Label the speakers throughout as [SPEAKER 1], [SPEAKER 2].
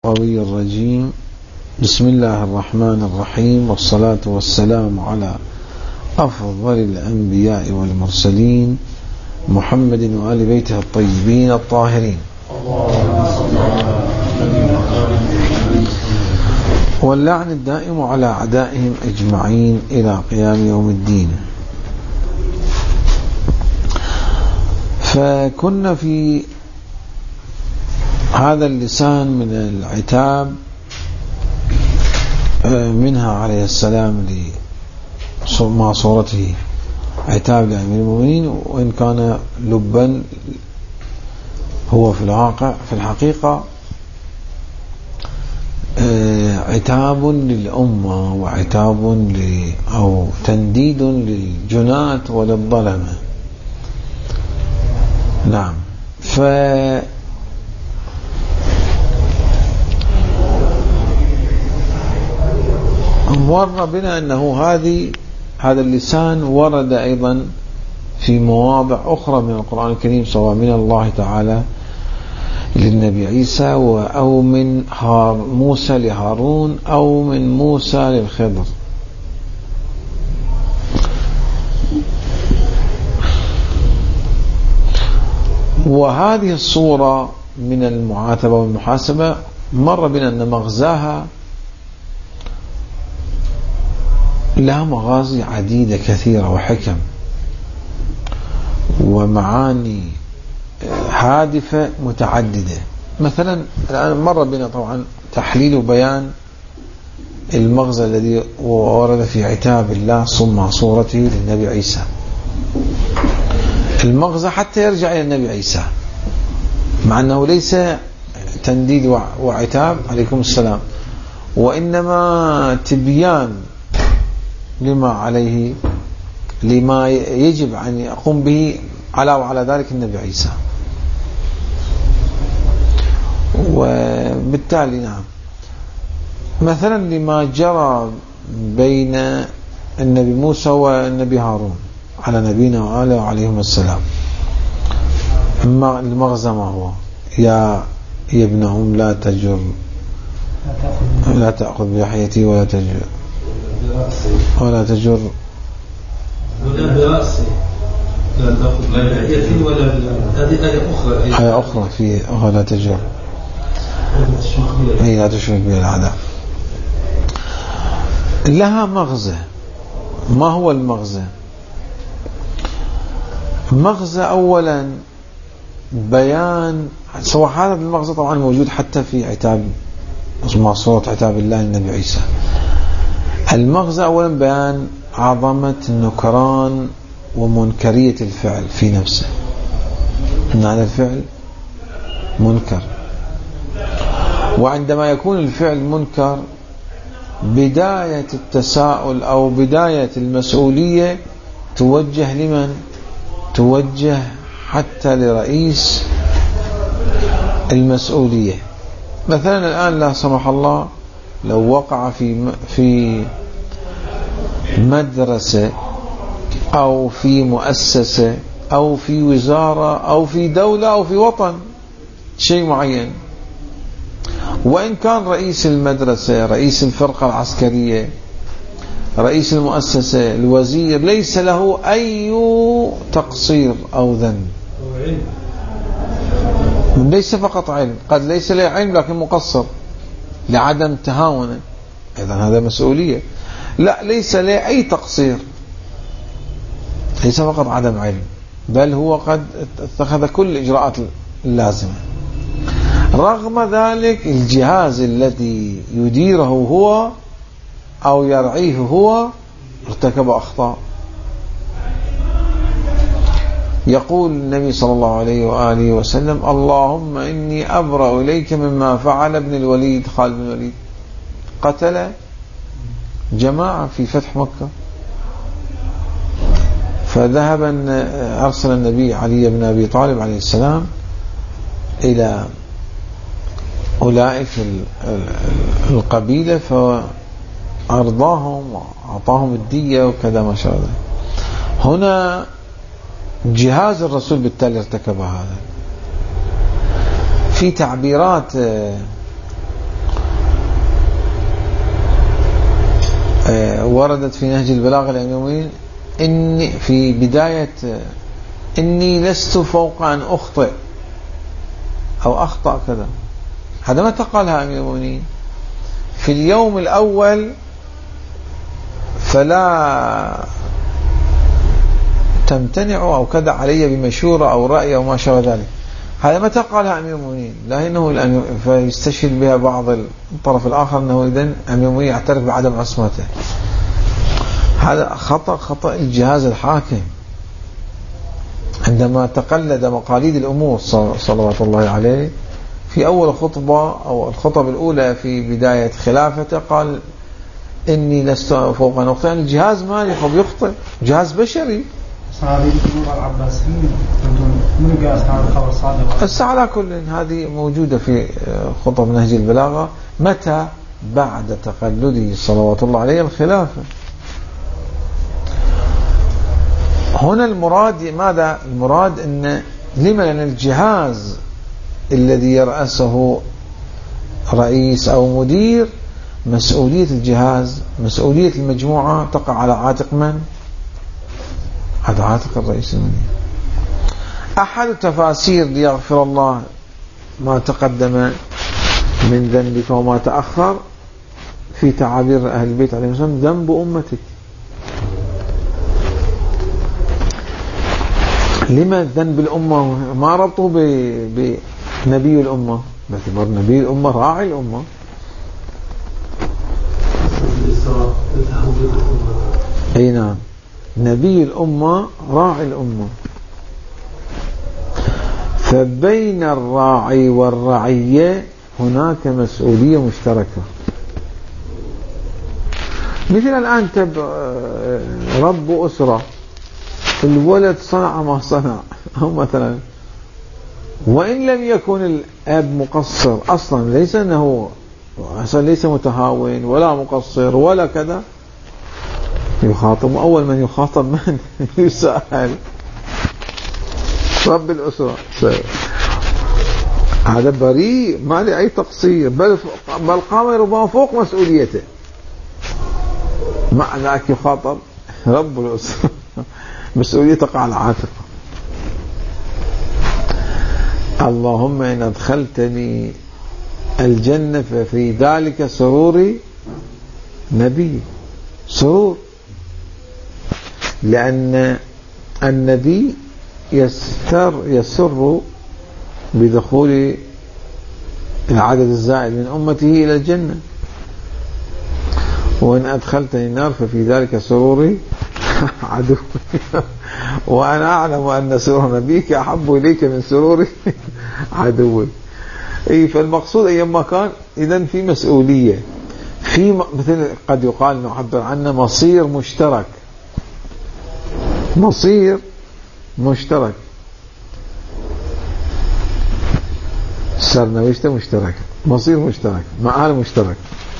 [SPEAKER 1] القوي الرجيم. بسم الله الرحمن الرحيم، والصلاة والسلام على أفضل الأنبياء والمرسلين محمد وآل بيته الطيبين الطاهرين، واللعن الدائم على أعدائهم أجمعين إلى قيام يوم الدين. فكنا في هذا اللسان من العتاب منها عليه السلام مع صورته عتاب لأمير المؤمنين، وإن كان لبا هو في الحقيقة عتاب للأمة وعتاب أو تنديد للجناة وللظلمة. نعم. مر بنا أنه هذا اللسان ورد أيضا في مواضع أخرى من القرآن الكريم، سواء من الله تعالى للنبي عيسى أو من موسى لهارون أو من موسى للخضر. وهذه الصورة من المعاتبة والمحاسبة مر بنا أن مغزاها لها مغازي عديدة كثيرة وحكم ومعاني هادفة متعددة. مثلا الآن مر بنا طبعا تحليل وبيان المغزى الذي ورد في عتاب الله ثم صورته للنبي عيسى. المغزى حتى يرجع إلى النبي عيسى، مع أنه ليس تنديد وعتاب عليكم السلام، وإنما تبيان لما يجب أن يقوم به وعلى ذلك النبي عيسى. وبالتالي نعم، مثلا لما جرى بين النبي موسى والنبي هارون على نبينا وآله عليهم السلام، المغزى ما هو؟ يا ابن أم لا تأخذ بلحيتي ولا تجر
[SPEAKER 2] برأسي، لا تأخذ بلحيتي ولا هذه آية أخرى
[SPEAKER 1] في ولا تجر هي لا تشرك بي الأعداء. لها مغزى. ما هو المغزى؟ مغزى أولا بيان، سواء هذا المغزى طبعا موجود حتى في عتاب مع صورة عتاب الله للنبي عيسى. المغزى أولا بيان عظمة النكران ومنكرية الفعل في نفسه، أن هذا الفعل منكر، وعندما يكون الفعل منكر بداية التساؤل أو بداية المسؤولية توجه لمن؟ توجه حتى لرئيس المسؤولية. مثلا الآن لا سمح الله لو وقع في مدرسة أو في مؤسسة أو في وزارة أو في دولة أو في وطن شيء معين، وإن كان رئيس المدرسة، رئيس الفرقة العسكرية، رئيس المؤسسة، الوزير، ليس له أي تقصير أو ذنب، ليس فقط علم، قد ليس له علم لكن مقصر لعدم تهاونه، إذن هذا مسؤولية. لا، ليس له أي تقصير، ليس فقط عدم علم، بل هو قد اتخذ كل الإجراءات اللازمة. رغم ذلك الجهاز الذي يديره هو أو يرعيه هو ارتكب أخطاء. يقول النبي صلى الله عليه وآله وسلم: اللهم إني أبرأ إليك مما فعل ابن الوليد، خالد بن الوليد، قتل جماعة في فتح مكة، فذهب أرسل النبي علي بن أبي طالب عليه السلام إلى أولئك القبيلة فأرضاهم وأعطاهم الدية وكذا ما شاء الله. هنا جهاز الرسول بالتالي ارتكب هذا. في تعبيرات وردت في نهج البلاغة الأميمين إني في بداية إني لست فوق أن أخطئ أو أخطأ كذا، هذا متى قالها أمير المؤمنين؟ في اليوم الأول فلا تمتنعوا أو كذا علي بمشورة أو رأي أو ما شابه ذلك. هذا متى قالها أمير المؤمنين؟ لا إنه فيستشهد بها بعض الطرف الآخر أنه إذن أمير المؤمنين يعترف بعدم عصمته. هذا خطأ الجهاز الحاكم عندما تقلد مقاليد الأمور صلوات الله عليه. في أول خطبة أو الخطب الأولى في بداية خلافته قال إني لست فوق أن أخطئ، يعني الجهاز مالي قد يخطئ، جهاز بشري. هسه على كل هذه موجودة في خطب نهج البلاغة متى بعد تقلده صلوات الله عليه الخلافة. هنا المراد ماذا؟ المراد أن لمن الجهاز الذي يرأسه رئيس أو مدير، مسؤولية الجهاز مسؤولية المجموعة تقع على عاتق من؟ على عاتق الرئيس المدير. أحد التفاسير ليغفر الله ما تقدم من ذنبك وما تأخر في تعابير أهل البيت عليهم السلام ذنب أمتك. لما ذنب الأمة؟ ما ربطه بنبي الأمة، باعتبار نبي الأمة راعي الأمة. أي نعم، نبي الأمة راعي الأمة. فبين الراعي والرعية هناك مسؤولية مشتركة. مثل الآن رب أسرة، الولد صنع ما صنع، أو مثلا وإن لم يكن الأب مقصر أصلا، ليس أنه ليس متهاون ولا مقصر ولا كذا، يخاطب. أول من يخاطب من يسأل رب الأسرة، هذا بريء ما لي أي تقصير، بل قام ربما فوق مسؤوليته، مع ذلك يخاطب رب الأسرة، مسؤولية تقع على عاتقه. اللهم إن أدخلتني الجنة ففي ذلك سرور نبي، سرور، لأن النبي يسر بدخول العدد الزائد من أمته إلى الجنة. وإن أدخلتني النار ففي ذلك سروري عدو وأنا أعلم أن سرور نبيك أحب إليك من سرور عدوي. فالمقصود أيما كان إذن في مسؤولية، في مثل قد يقال نعبر عنه مصير مشترك، مصير مشترك، سرنوشته مشترك، مصير مشترك، مآل مشترك.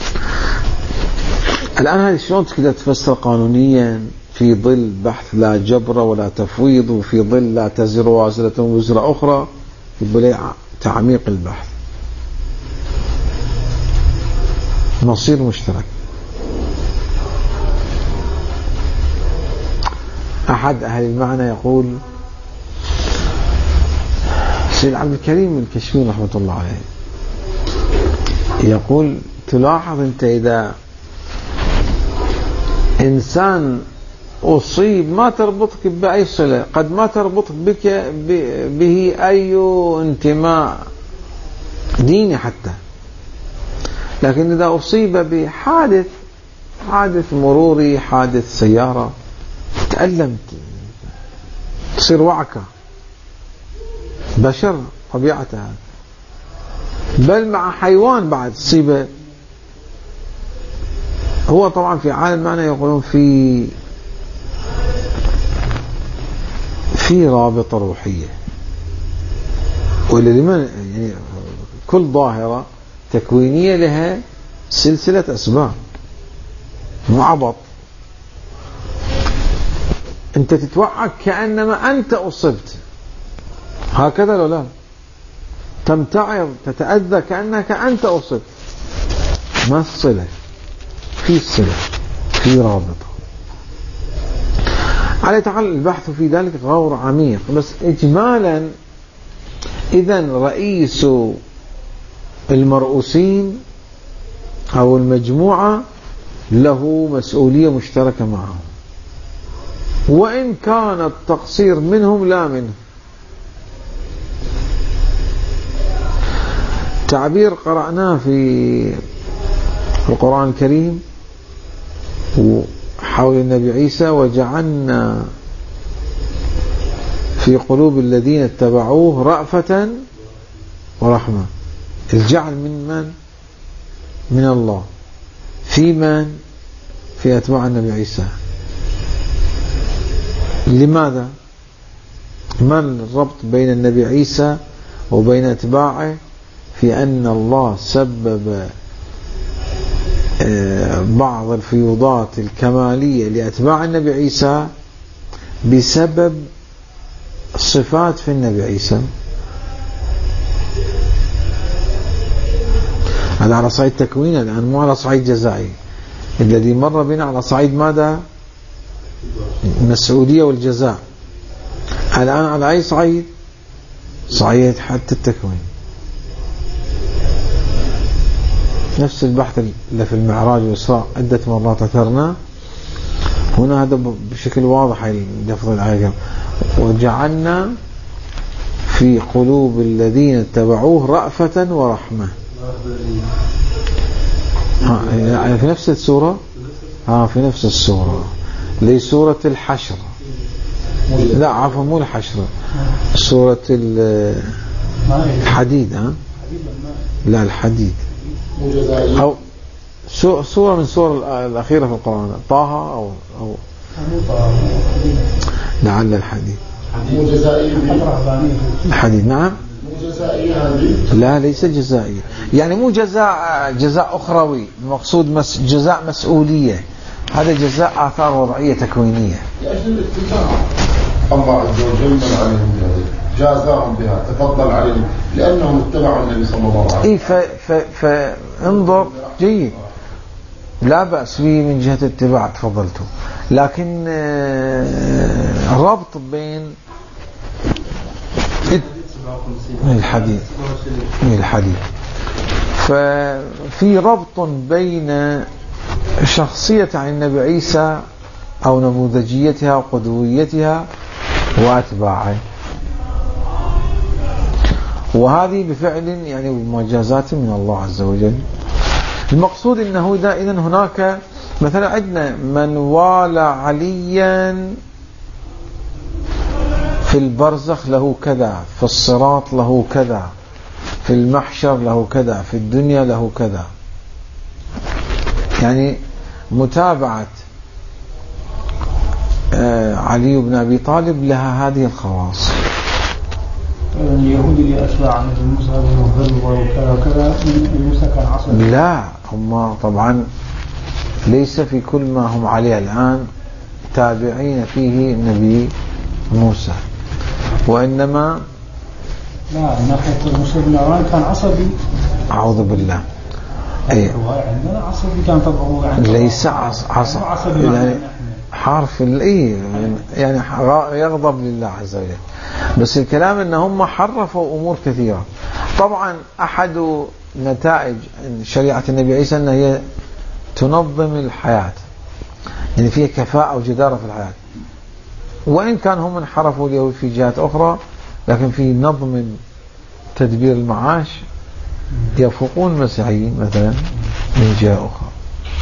[SPEAKER 1] الآن هذه شلون تقدر تفسر قانونيا في ظل بحث لا جبر ولا تفويض، وفي ظل لا تزر وازرة وزر أخرى، في تعميق البحث، مصير مشترك. أحد أهل المعنى يقول، سيد عبد الكريم الكشمير رحمة الله عليه يقول، تلاحظ أنت إذا إنسان أصيب ما تربطك بأي صلة، قد ما تربطك به أي انتماء ديني حتى، لكن إذا أصيب بحادث، حادث مروري، حادث سيارة، تألمت، تصير وعكة، بشر طبيعتها، بل مع حيوان بعد تصيبه. هو طبعا في عالم معنى يقولون في رابطة روحية، ولا لمن يعني كل ظاهرة تكوينية لها سلسلة أسباب، مو عبط. أنت تتوعك كأنما أنت أصبت، هكذا لو لا تمتعض تتأذى كأنك أنت أصبت. ما الصلة؟ في الصلة، في رابطة. على تعالى البحث في ذلك غور عميق، بس إجمالا إذن رئيس المرؤوسين أو المجموعة له مسؤولية مشتركة معهم، وإن كان التقصير منهم لا منه. تعبير قرأناه في القرآن الكريم حول النبي عيسى: وجعلنا في قلوب الذين اتبعوه رأفة ورحمة. الجعل من الله. في من؟ في أتباع النبي عيسى. لماذا؟ ما الربط بين النبي عيسى وبين أتباعه؟ في أن الله سبب بعض الفيوضات الكمالية لأتباع النبي عيسى بسبب صفات في النبي عيسى. هذا على صعيد تكوين الآن، مو على صعيد جزائي. الذي مر بنا على صعيد ماذا؟ المسؤولية والجزاء. الآن على أي صعيد؟ صعيد حتى التكوين. نفس البحث اللي في المعراج والإسراء عدة مرات أثرنا، هنا هذا بشكل واضح لفظ الآية: وجعلنا في قلوب الذين اتبعوه رأفة ورحمة. يعني في نفس السورة، في نفس السورة، لسورة الحشر. لا عفوا، مو الحشر، سورة الحديد. لا الحديد، أو سورة من سورة الأخيرة في القرآن، طه أو لعل الحديد. الحديد نعم. لا ليس جزائي، يعني مو جزاء أخروي، المقصود جزاء مسؤولية. هذا جزاء آثار وضعية تكوينية.
[SPEAKER 3] الله عز وجل من عليهم بهذه، جازاهم بها، تفضل عليهم لأنهم اتبعوا النبي صلى الله عليه وسلم.
[SPEAKER 1] فانظر جيد، لا بأس به من جهة اتباع، تفضلته، لكن الربط بين الحديث ففي ربط بين شخصية عن النبي عيسى أو نموذجيتها وقدويتها وأتباعه، وهذه بفعل يعني مجازات من الله عز وجل. المقصود أنه إذن هناك مثلا عندنا من والى عليا في البرزخ له كذا، في الصراط له كذا، في المحشر له كذا، في الدنيا له كذا. يعني متابعة علي بن أبي طالب لها هذه الخواص.
[SPEAKER 4] اليهود اللي أتباع موسى وكذا وكذا، موسى كان عصبي.
[SPEAKER 1] لا، هم طبعا ليس في كل ما هم عليه الآن تابعين فيه النبي موسى، وإنما
[SPEAKER 4] لا، ناحية موسى بن عمران كان عصبي.
[SPEAKER 1] أعوذ بالله. أي
[SPEAKER 4] عندنا عصبي كان طبعه، يعني
[SPEAKER 1] ليس عصبي يعني حرف يعني يغضب لله عز وجل. بس الكلام ان هم حرفوا امور كثيرة. طبعا احد نتائج شريعة النبي عيسى ان هي تنظم الحياة، يعني فيها كفاءة وجدارة في الحياة، وان كان هم انحرفوا اليهود في جهات اخرى، لكن في نظم تدبير المعاش يفوقون المسيحيين مثلا من جهة اخرى.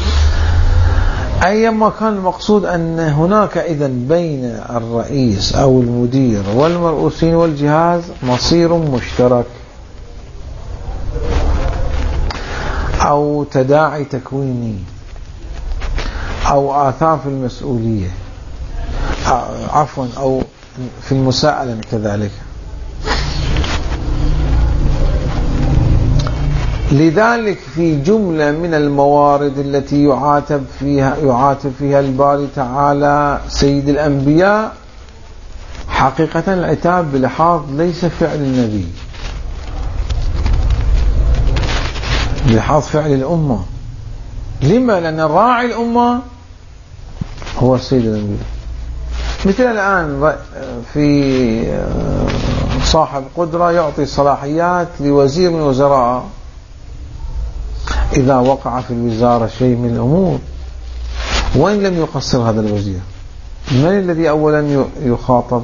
[SPEAKER 1] أيما كان المقصود أن هناك إذن بين الرئيس أو المدير والمرؤوسين والجهاز مصير مشترك أو تداعي تكويني أو آثار في المسؤولية، عفوا أو في المساءلة كذلك. لذلك في جملة من الموارد التي يعاتب فيها الباري تعالى سيد الأنبياء، حقيقة العتاب بلحاظ ليس فعل النبي، بلحاظ فعل الأمة. لما؟ لأن راعي الأمة هو سيد الأنبياء. مثل الآن في صاحب قدرة يعطي صلاحيات لوزير من وزراء إذا وقع في الوزارة شيء من الأمور وإن لم يقصر هذا الوزير، من الذي أولا يخاطب؟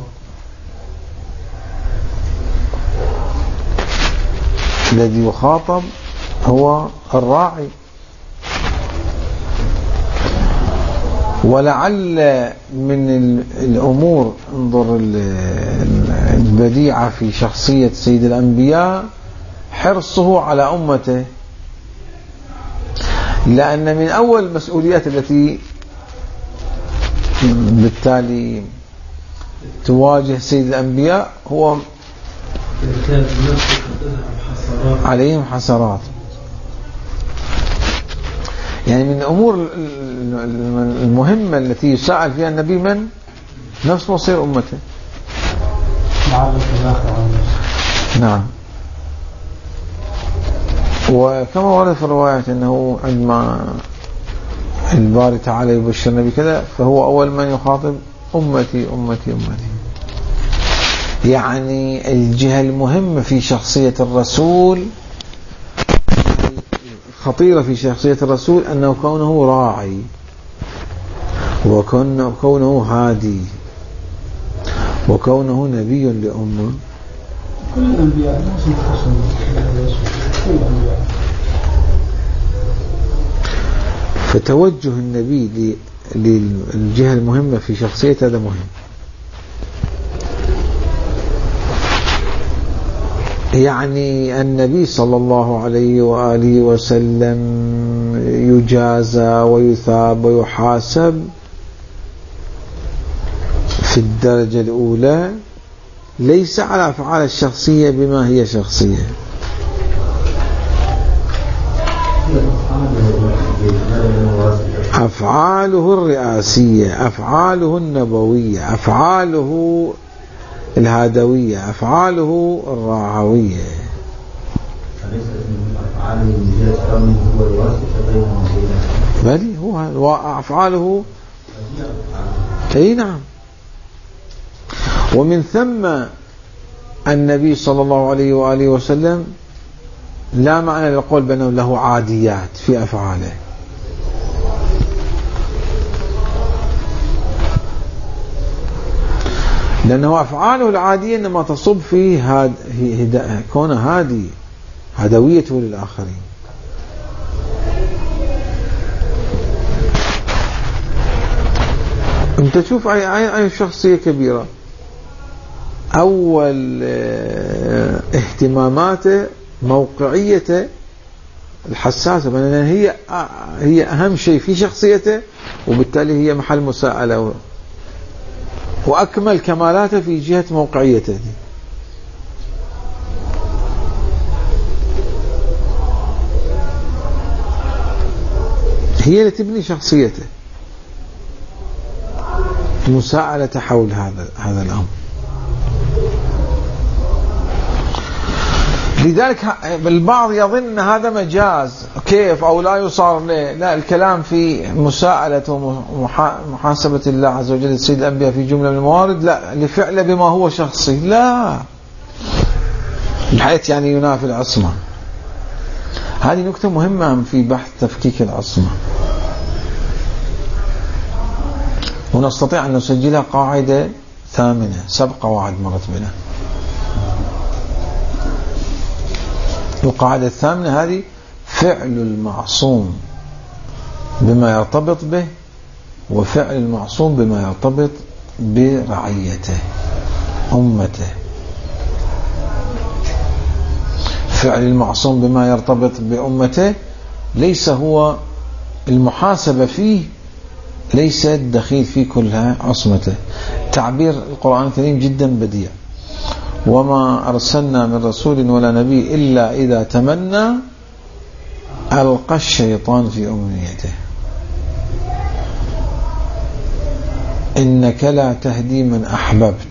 [SPEAKER 1] الذي يخاطب هو الراعي. ولعل من الأمور، انظر البديعة في شخصية سيد الأنبياء، حرصه على أمته، لأن من أول المسؤوليات التي بالتالي تواجه سيد الأنبياء هو عليهم حسرات. يعني من الأمور المهمة التي يسأل فيها النبي من نفس مصير أمته. نعم. وكما ورد في الرواية أنه عندما الباري تعالى يبشر النبي كذا فهو أول من يخاطب أمتي أمتي أمتي. يعني الجهة المهمة في شخصية الرسول، خطيرة في شخصية الرسول، أنه كونه راعي وكونه هادي وكونه نبي لأمه.
[SPEAKER 4] كل الأنبياء ناس مختصين، كل الأنبياء.
[SPEAKER 1] فتوجه النبي للجهة المهمة في شخصيته هذا مهم. يعني النبي صلى الله عليه وآله وسلم يجازى ويثاب ويحاسب في الدرجة الأولى ليس على أفعال الشخصية بما هي شخصية، أفعاله الرئاسية، أفعاله النبوية، أفعاله الهادوية، أفعاله الراعوية. بل هو أفعاله أي نعم. ومن ثم النبي صلى الله عليه وآله وسلم لا معنى للقول بأنه له عاديات في أفعاله، لأنه أفعاله العادية إنما تصب في كون هادي، هدويته للآخرين. أنت تشوف أي شخصية كبيرة أول اهتماماته موقعيته الحساسة، لأن هي أهم شيء في شخصيته، وبالتالي هي محل مساءلة، وأكمل كمالاته في جهة موقعيته دي. هي اللي تبني شخصيته، مساءلة حول هذا الأمر. لذلك البعض يظن أن هذا مجاز كيف أو لا يصار له. لا، الكلام في مساءلة ومحاسبة الله عز وجل سيد الأنبياء في جملة من الموارد لا لفعل بما هو شخصي، لا بحيث يعني ينافي العصمة. هذه نكتة مهمة في بحث تفكيك العصمة، ونستطيع أن نسجلها قاعدة ثامنة، 7 قواعد مرت بنا. القاعدة الثامنة هذه: فعل المعصوم بما يرتبط به، وفعل المعصوم بما يرتبط برعيته أمته. فعل المعصوم بما يرتبط بأمته ليس هو المحاسبة فيه، ليس الدخيل فيه كلها عصمته. تعبير القرآن الكريم جدا بديع: وما أرسلنا من رسول ولا نبي إلا إذا تمنى ألقى الشيطان في أمنيته. إنك لا تهدي من أحببت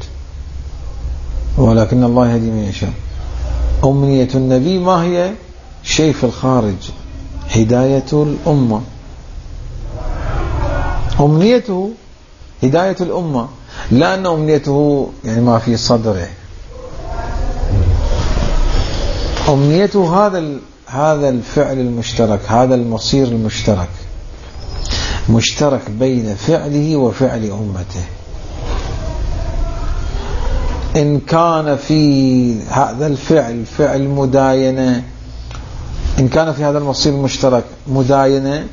[SPEAKER 1] ولكن الله يهدي من يشاء. أمنية النبي ما هي؟ شيء في الخارج، هداية الأمة. أمنيته هداية الأمة، لا أن أمنيته يعني ما في صدره. أمنيته هذا الفعل المشترك، هذا المصير المشترك، مشترك بين فعله وفعل أمته. إن كان في هذا الفعل فعل مداينة، إن كان في هذا المصير المشترك مداينة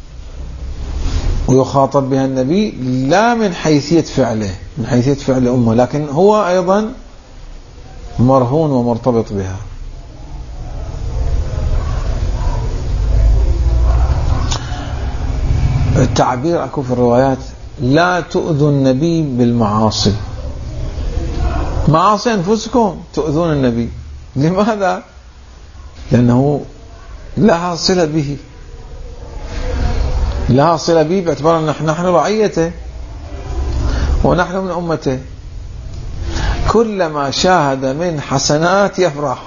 [SPEAKER 1] ويخاطب بها النبي، لا من حيثية فعله، من حيثية فعل الأمة، لكن هو أيضا مرهون ومرتبط بها. التعبير أكو في الروايات: لا تؤذوا النبي بالمعاصي، معاصي أنفسكم تؤذون النبي. لماذا؟ لأنه لها صلة به، لها صلة به باعتبار أن نحن رعيته ونحن من أمته. كلما شاهد من حسنات يفرح.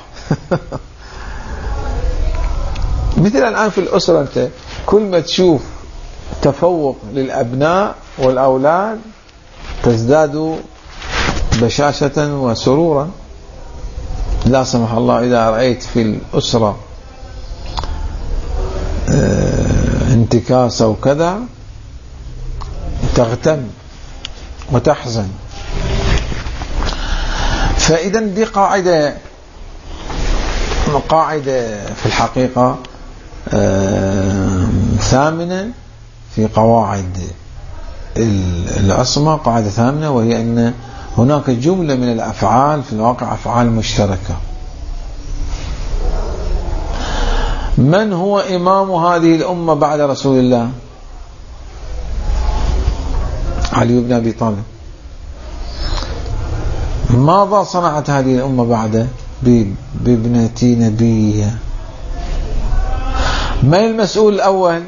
[SPEAKER 1] مثل الآن في الأسرة، أنت كل ما تشوف تفوق للأبناء والأولاد تزداد بشاشة وسرورا. لا سمح الله إذا رأيت في الأسرة انتكاسة وكذا تغتم وتحزن. فإذا دي قاعدة في الحقيقة ثامنة في قواعد العصمة، قاعدة ثامنة، وهي أن هناك جملة من الأفعال في الواقع أفعال مشتركة. من هو إمام هذه الأمة بعد رسول الله؟ علي بن أبي طالب. ماذا صنعت هذه الأمة بعده؟ بابنة نبيها. من المسؤول الأول؟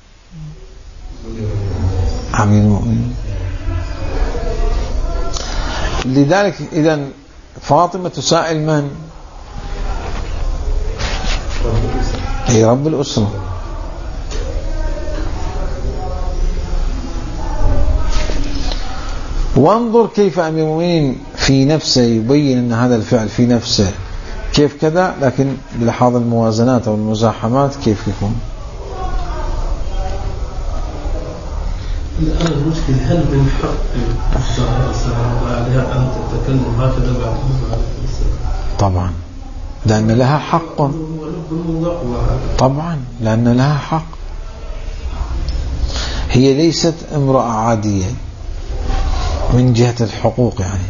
[SPEAKER 1] أمير المؤمنين. لذلك إذن فاطمة تسائل من؟ أي رب الأسرة. وانظر كيف أمير المؤمنين في نفسه يبين أن هذا الفعل في نفسه كيف كذا، لكن بلحاظ الموازنات أو المزاحمات كيف يكون.
[SPEAKER 2] الآن المشكلة: هل من حق الزهراء بعدها أن تتكلم هكذا بعد
[SPEAKER 1] طبعا، لأن لها حق. طبعا لأن لها حق. هي ليست امرأة عادية من جهة الحقوق، يعني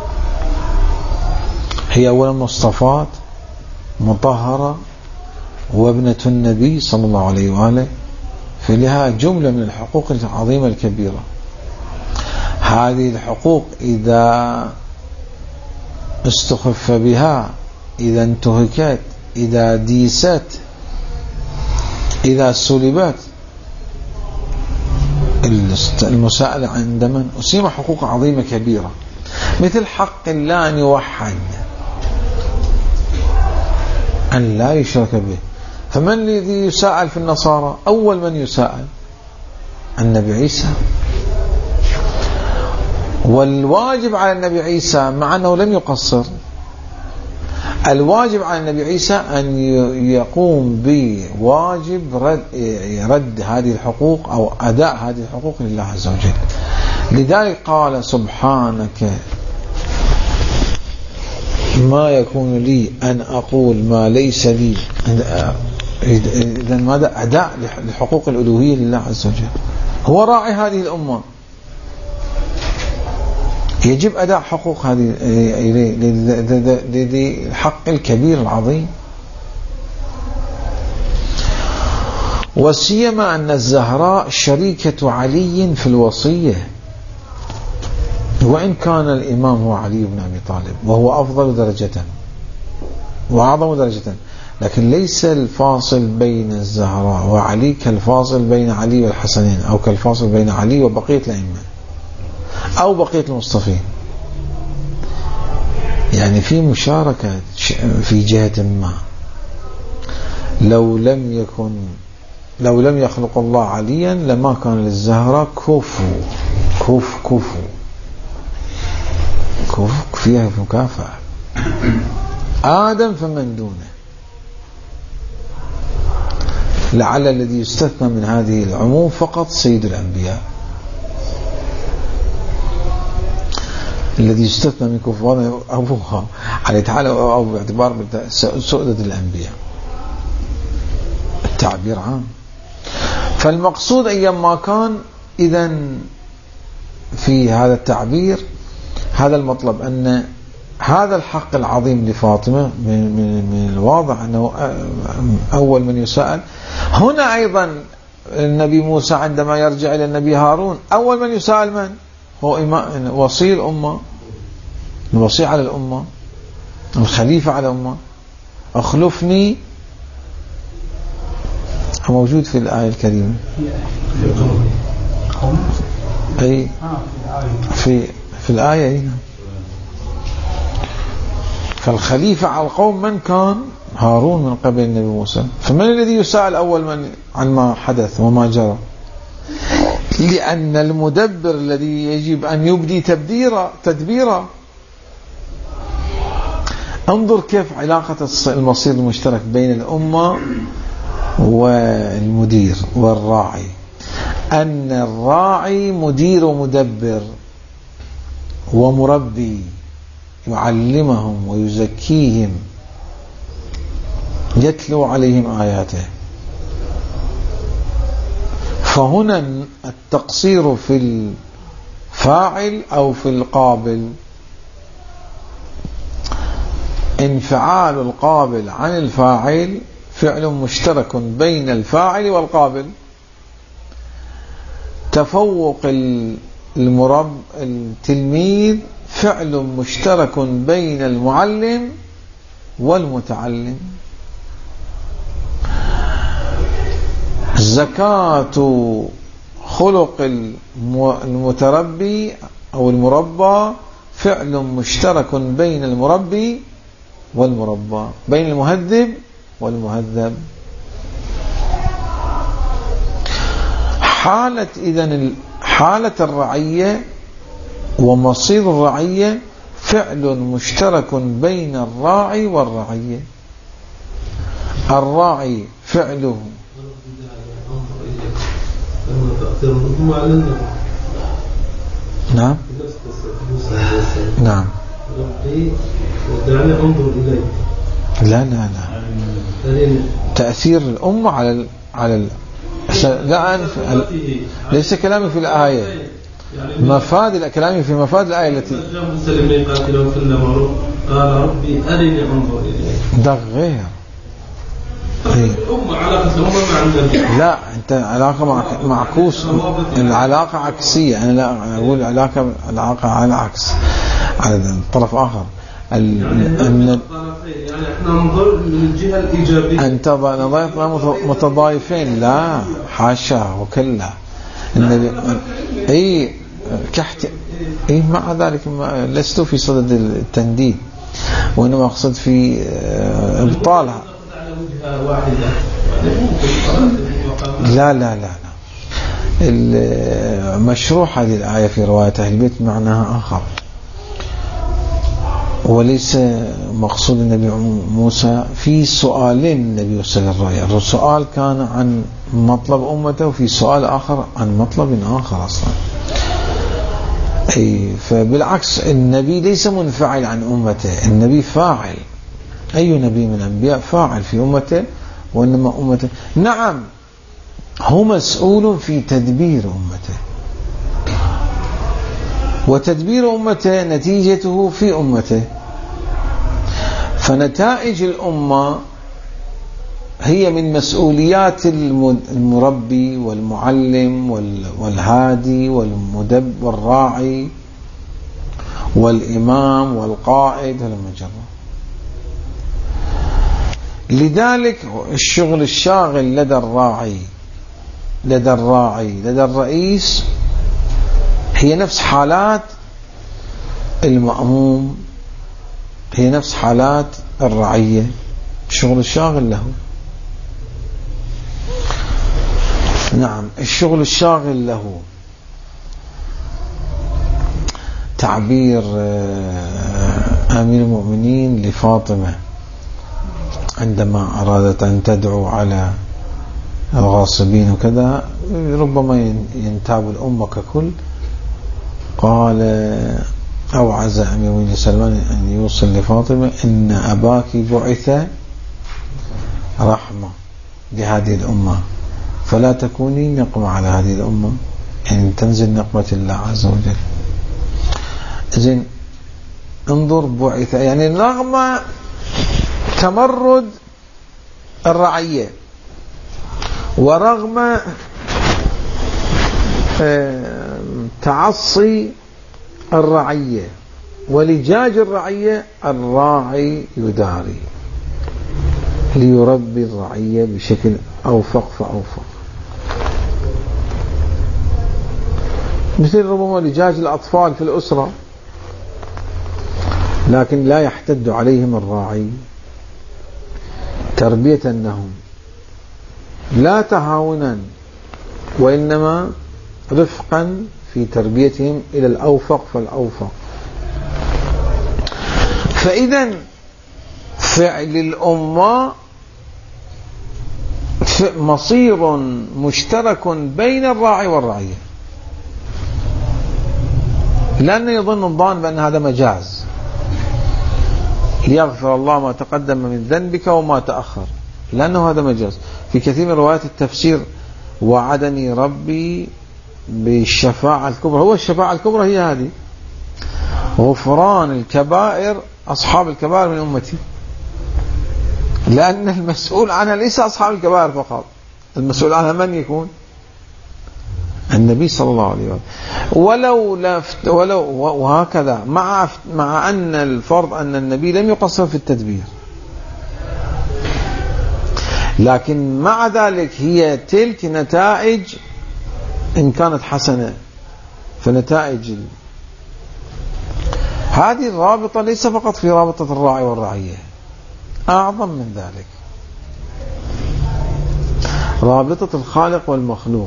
[SPEAKER 1] هي أولا مصطفات مطهرة وابنة النبي صلى الله عليه وآله، فلها جملة من الحقوق العظيمة الكبيرة. هذه الحقوق إذا استخف بها، إذا انتهكت، إذا ديست، إذا سلبت، المساءلة عند من؟ أسيم حقوق عظيمة كبيرة، مثل حق الله أن يوحد، أن لا يشرك به. فمن الذي يساءل في النصارى؟ أول من يساءل النبي عيسى. والواجب على النبي عيسى، مع أنه لم يقصر، الواجب على النبي عيسى أن يقوم بواجب رد هذه الحقوق أو أداء هذه الحقوق لله عز وجل. لذلك قال: سبحانك ما يكون لي أن أقول ما ليس لي. إذا ماذا؟ أداء لحقوق الألوهية لله عز وجل. هو راعي هذه الأمة، يجب أداء حقوق هذه للحق الكبير العظيم. وسيما أن الزهراء شريكة علي في الوصية، وإن كان الإمام هو علي بن أبي طالب وهو أفضل درجة وأعظم درجة، لكن ليس الفاصل بين الزهراء وعلي كالفاصل بين علي والحسنين، أو كالفاصل بين علي وبقية الأئمة أو بقية المصطفين. يعني في مشاركة في جهة ما. لو لم يخلق الله عليا لما كان للزهراء كفو كوف فيها مكافأة. آدم فمن دونه، لعل الذي يستثنى من هذه العموم فقط سيد الأنبياء، الذي يستثنى من كفار أبوها عليه تعالى أو باعتبار سؤدة الأنبياء، التعبير عام. فالمقصود أيما كان إذن في هذا التعبير هذا المطلب، أن هذا الحق العظيم لفاطمة من الواضح أنه أول من يسأل. هنا أيضا النبي موسى عندما يرجع إلى النبي هارون أول من يسأل من؟ هو وصي الأمة، الوصي على الأمة، الخليفة على الأمة. أخلفني موجود في الآية الكريمة، أي في الآية هنا. فالخليفة على القوم من كان؟ هارون من قبل النبي موسى. فمن الذي يسأل أول من عن ما حدث وما جرى؟ لأن المدبر الذي يجب أن يبدي تدبيرا. انظر كيف علاقة المصير المشترك بين الأمة والمدير والراعي، أن الراعي مدير ومدبر ومربي يعلمهم ويزكيهم، يتلو عليهم آياته. فهنا التقصير في الفاعل أو في القابل، انفعال القابل عن الفاعل فعل مشترك بين الفاعل والقابل. تفوق التلميذ فعل مشترك بين المعلم والمتعلم. زكاة خلق المتربي أو المربى فعل مشترك بين المربي والمربى، بين المهذب والمهذب. حالة الرعية ومصير الرعية فعل مشترك بين الراعي والرعية. الراعي فعله نعم نعم
[SPEAKER 2] ودعني انظر اليك.
[SPEAKER 1] لا تأثير الأمة على لا ليس كلامي في الآية، مفاد كلامي في مفاد الآية التي
[SPEAKER 2] قال ربي أرني أنظر إليك.
[SPEAKER 1] ده غير
[SPEAKER 2] علاقة الأمة مع النبي.
[SPEAKER 1] لا أنت علاقة معكوس، العلاقة عكسية. أنا لا أقول علاقة على عكس، على طرف آخر.
[SPEAKER 2] يعني احنا ننظر من الجهة الإيجابية.
[SPEAKER 1] أنت نظرت متضايفين، لا حاشا وكلا. النبي أي كحت أي مع ذلك لست في صدد التنديد، وإنما أقصد في إبطالها. لا المشروع هذه الآية في رواية أهل البيت معناها آخر، وليس مقصود النبي موسى في سؤالين النبي وصل الرأي. السؤال كان عن مطلب أمته، وفي سؤال آخر عن مطلب آخر أصلا. أي فبالعكس النبي ليس منفعل عن أمته، النبي فاعل. أي نبي من الأنبياء فاعل في أمته، وإنما أمته نعم هو مسؤول في تدبير أمته، وتدبير أمته نتيجته في أمته. فنتائج الأمة هي من مسؤوليات المربي والمعلم والهادي والمدبر والراعي والإمام والقائد والمجرى. لذلك الشغل الشاغل لدى الرئيس هي نفس حالات المأموم، هي نفس حالات الرعية. الشغل الشاغل له، نعم الشغل الشاغل له تعبير أمير المؤمنين لفاطمة عندما أرادت أن تدعو على الغاصبين وكذا، ربما ينتاب الأمة ككل. قال أوعز أمير المؤمنين سلمان أن يوصل لفاطمة إن أباك بعث رحمة لهذه الأمة فلا تكوني نقمة على هذه الأمة، يعني تنزل نقمة الله عز وجل. زين، انظر بعث يعني رغم تمرد الرعية ورغم تعصي الرعية ولجاج الرعية، الراعي يداري ليربي الرعية بشكل أوفق فأوفق. مثل ربما لجاج الأطفال في الأسرة، لكن لا يحتد عليهم الراعي تربية لهم، لا تهاونا وإنما رفقا في تربيتهم إلى الأوفق فالأوفق. فإذا فعل الأمة مصير مشترك بين الراعي والرعية، لأنه يظن الظان بأن هذا مجاز ليغفر الله ما تقدم من ذنبك وما تأخر، لأنه هذا مجاز. في كثير من روايات التفسير وعدني ربي بالشفاعة الكبرى، هو الشفاعة الكبرى هي هذه غفران الكبائر أصحاب الكبائر من أمتي، لأن المسؤول عنها ليس أصحاب الكبائر فقط، المسؤول عنها من يكون؟ النبي صلى الله عليه وسلم. ولو وهكذا مع أن الفرض أن النبي لم يقصر في التدبير، لكن مع ذلك هي تلك نتائج إن كانت حسنة، فنتائج هذه الرابطة ليس فقط في رابطة الراعي والرعية، أعظم من ذلك رابطة الخالق والمخلوق.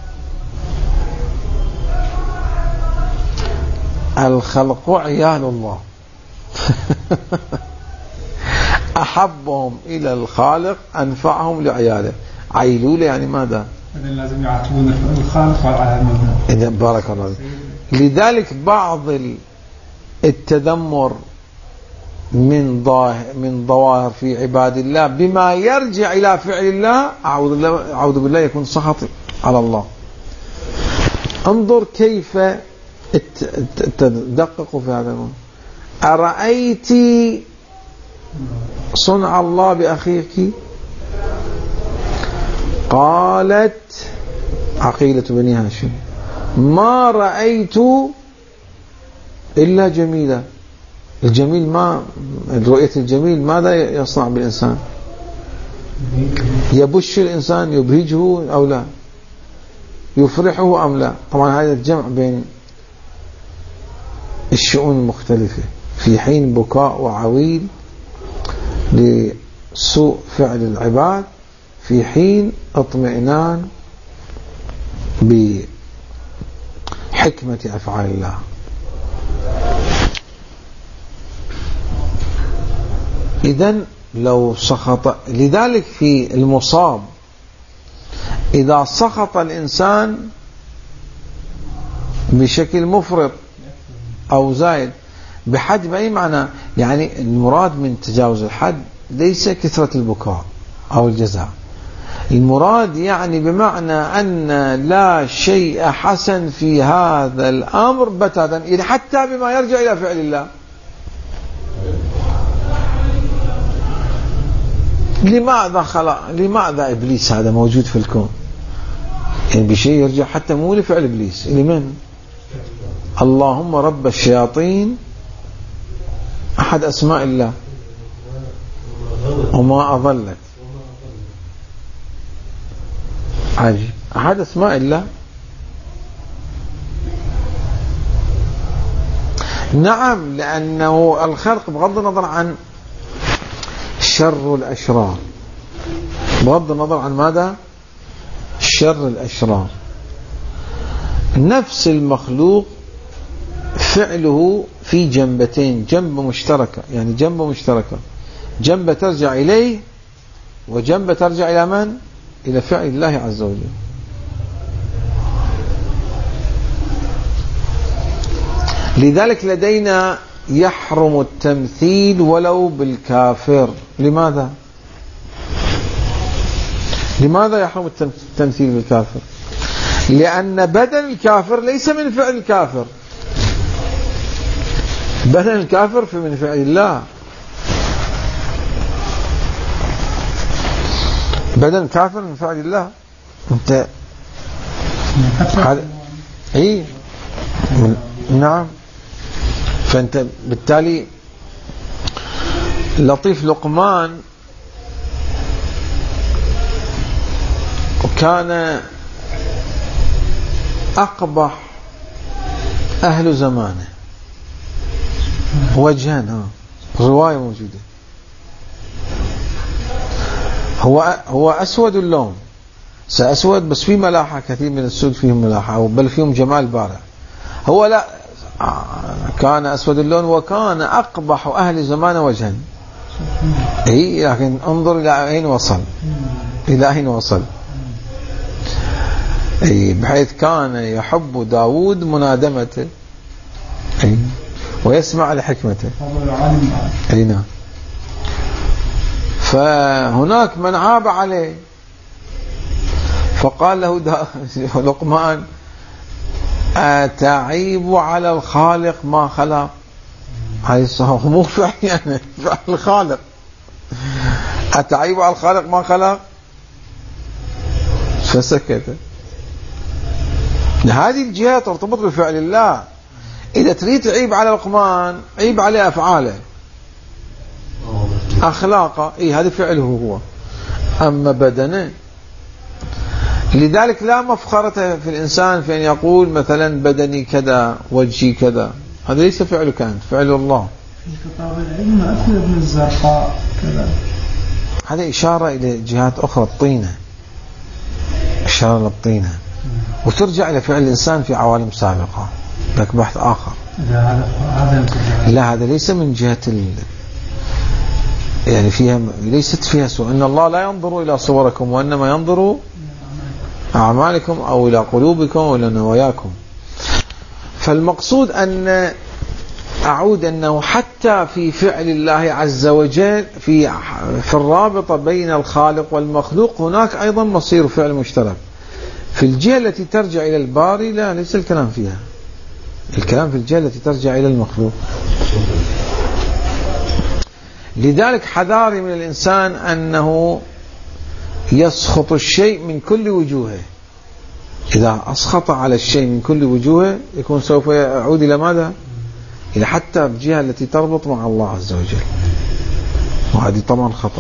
[SPEAKER 1] الخلق عيال الله أحبهم إلى الخالق أنفعهم لعياله. عيلولة يعني ماذا؟
[SPEAKER 4] إذن لازم يعاتبون الخالق والعالم.
[SPEAKER 1] إذن بارك الله. لذلك بعض التذمر من ظواهر في عباد الله بما يرجع إلى فعل الله، أعوذ بالله، يكون سخط على الله. انظر كيف تدققوا في هذا الموضوع. أرأيت صنع الله بأخيك؟ قالت عقيلة بني هاشم ما رأيت إلا جميلة. الجميل ما رؤية الجميل ماذا يصنع بالإنسان؟ يبش الإنسان، يبهجه أو لا، يفرحه أم لا؟ طبعا هذا الجمع بين الشؤون المختلفة، في حين بكاء وعويل لسوء فعل العباد، في حين اطمئنان بحكمة أفعال الله. إذن لو سخط، لذلك في المصاب إذا سخط الإنسان بشكل مفرط أو زائد بحد بأي معنى، يعني المراد من تجاوز الحد ليس كثرة البكاء أو الجزاء، المراد يعني بمعنى أن لا شيء حسن في هذا الأمر بتاتا، يعني حتى بما يرجع إلى فعل الله. لماذا إبليس هذا موجود في الكون؟ يعني بشيء يرجع حتى مو لفعل إبليس، لمن؟ اللهم رب الشياطين أحد أسماء الله وما أضلت، عجيب، أحد أسماء الله. نعم، لأنه الخلق بغض النظر عن شر الأشرار، بغض النظر عن ماذا؟ شر الأشرار، نفس المخلوق فعله في جنبتين، جنب مشتركة، يعني جنب مشتركة، جنب ترجع إليه وجنب ترجع إلى من؟ إلى فعل الله عز وجل. لذلك لدينا يحرم التمثيل ولو بالكافر. لماذا؟ لماذا يحرم التمثيل بالكافر؟ لأن بدن الكافر ليس من فعل الكافر، بدن الكافر من فعل الله، بدن الكافر من فعل الله. انت اي نعم. فانت بالتالي لطيف لقمان كان أقبح أهل زمانه وجهان، رواية موجودة. هو أسود اللون، سأسود بس في ملاحة، كثير من السود فيهم ملاحة بل فيهم جمال بارع. هو لا، كان أسود اللون وكان أقبح أهل زمانه وجها. لكن انظر إلى أين وصل، إلى أين وصل. بحيث كان يحب داود منادمته ويسمع لحكمته. نعم. فهناك من عاب عليه فقال له لقمان: أتعيب على الخالق ما خلق؟ هو مو فعل، يعني فعل الخالق. أتعيب على الخالق ما خلق؟ فسكت. هذه الجهة ترتبط بفعل الله. إذا تريد تعيب على لقمان عيب عليه أفعاله أخلاقه، هذا فعله هو، أما بدنه. لذلك لا مفخرة في الإنسان في أن يقول مثلا بدني كذا وجهي كذا، هذا ليس فعلك أنت، فعل الله.
[SPEAKER 4] في خطاب العلم أكل ابن الزرقاء كذا،
[SPEAKER 1] هذا إشارة إلى جهات أخرى، الطينة، إشارة للطينة، وترجع إلى فعل الإنسان في عوالم سابقة، لك بحث آخر. لا هذا ليس من جهة يعني فيها، ليست فيها سوء. إن الله لا ينظر إلى صوركم وإنما ينظر أعمالكم أو إلى قلوبكم أو إلى نواياكم. فالمقصود أن أعود أنه حتى في فعل الله عز وجل في الرابطة بين الخالق والمخلوق هناك أيضا مصير فعل مشترك. في الجهة التي ترجع إلى الباري لا، ليس الكلام فيها، الكلام في الجهة التي ترجع إلى المخلوق. لذلك حذاري من الإنسان أنه يسخط الشيء من كل وجوهه. إذا أسخط على الشيء من كل وجوهه يكون سوف يعود إلى ماذا؟ إلى حتى الجهة التي تربط مع الله عز وجل، وهذه طبعا خطأ.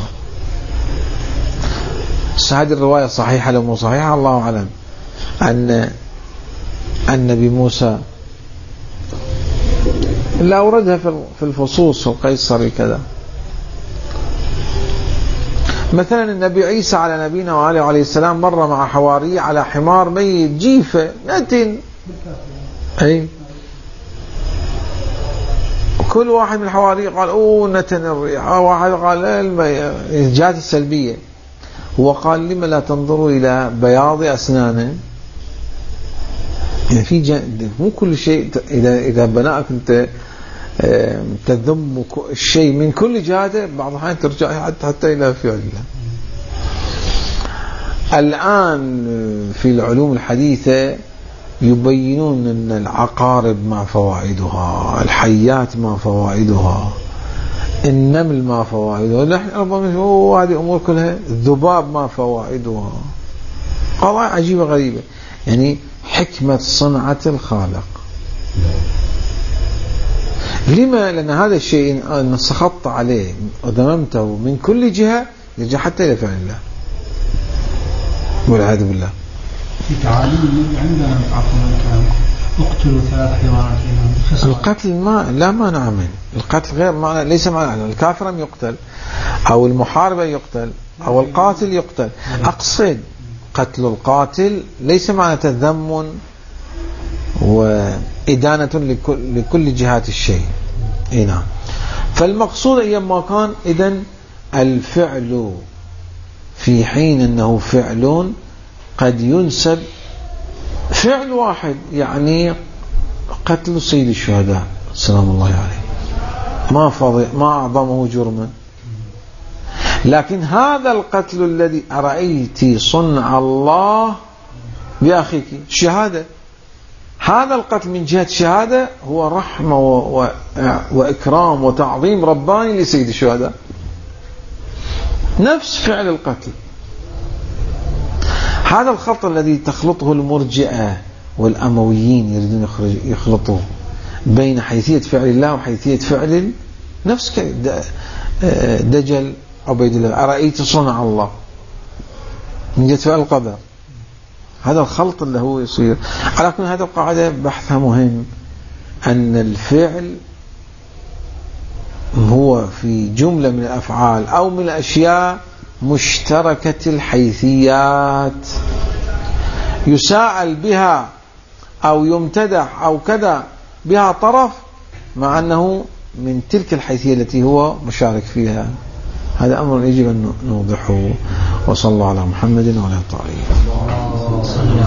[SPEAKER 1] هذه الرواية صحيحة لو مو صحيحة الله أعلم، أن النبي موسى لا أوردها في الفصوص والقيصري كذا. مثلا النبي عيسى على نبينا وآله عليه السلام مر مع حواري على حمار ميت جيفة نتن، كل واحد من الحواري قال أوه نتن الريح، واحد قال الجهات السلبية. هو قال لما لا تنظروا إلى بياض أسنانه؟ يعني في مو كل شيء إذا بناءك أنت تذم الشيء من كل جهة، بعض الأحيان ترجع حتى إلى فعل الله. الآن في العلوم الحديثة يبينون أن العقارب ما فوائدها، الحيات ما فوائدها، النمل ما فوائدها، نحن ربما هذه أمور كلها، الذباب ما فوائدها، قضايا عجيبة غريبة. يعني حكمة صنعة الخالق. لما؟ لأن هذا الشيء أن سخطت عليه وذممته من كل جهة يرجع حتى إلى فعل الله والعياذ بالله.
[SPEAKER 4] في تعاليم عندنا اقتلوا 3 حيوانات.
[SPEAKER 1] القتل ما لا مانع منه، القتل غير معنى، ليس معنى الكافر يقتل أو المحارب يقتل أو القاتل يقتل. أقصد قتل القاتل ليس معنى ذم وإدانة لكل جهات الشيء. نعم. فالمقصود أيما كان إذن الفعل في حين أنه فعل قد ينسب فعل واحد، يعني قتل سيد الشهداء سلام الله عليه ما أعظمه جرما، لكن هذا القتل الذي أرأيت صنع الله بأخيك شهادة، هذا القتل من جهة شهادة هو رحمة وإكرام وتعظيم رباني لسيد الشهداء، نفس فعل القتل. هذا الخلط الذي تخلطه المرجئة والأمويين يريدون يخلطوا بين حيثية فعل الله وحيثية فعل نفس دجل عبيد الله أرأيت صنع الله من جهة فعل القدر، هذا الخلط اللي هو يصير. على كل هذا القاعدة بحثها مهم، أن الفعل هو في جملة من الأفعال أو من الأشياء مشتركة الحيثيات يساءل بها أو يمتدح أو كذا بها طرف، مع أنه من تلك الحيثية التي هو مشارك فيها. هذا أمر يجب أن نوضحه. وصلى الله على محمد وعلى آله.